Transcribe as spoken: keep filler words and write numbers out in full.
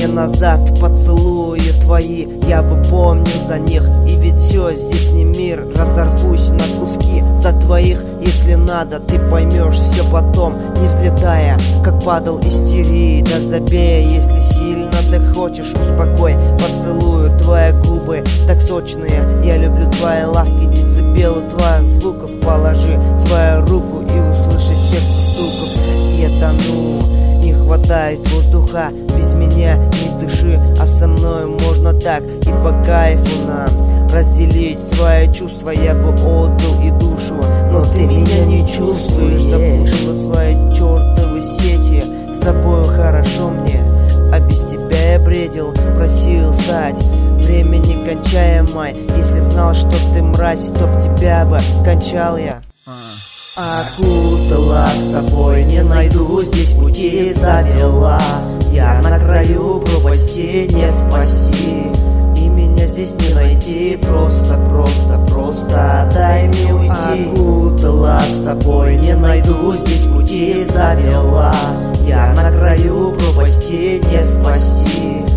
назад поцелуи твои, я бы помнил за них. И ведь все здесь не мир, разорвусь на куски за твоих. Если надо, ты поймешь все потом, не взлетая, как падал истерии. Да забей, если сильно ты хочешь, успокой. Поцелую твои губы, так сочные. Я люблю твои ласки, децибелы твоих звуков. Положи свою руку и услыши сердце стуков. Я тону, не хватает воздуха, без меня не дыши, а со мной можно так и по кайфу нам разделить свои чувства. Я бы отдал и душу, но ты меня не чувствуешь. Запутала свои чертовы сети, с тобою хорошо мне, а без тебя я бредил, просил стать время некончаемой. Если б знал, что ты мразь, то в тебя бы кончал я. Окутала собой, не найду здесь пути, завела. Я на краю пропасти, не спасти, и меня здесь не найти. Просто, просто, просто дай мне уйти. Окутала собой, не найду здесь пути, завела. Я на краю пропасти, не спасти,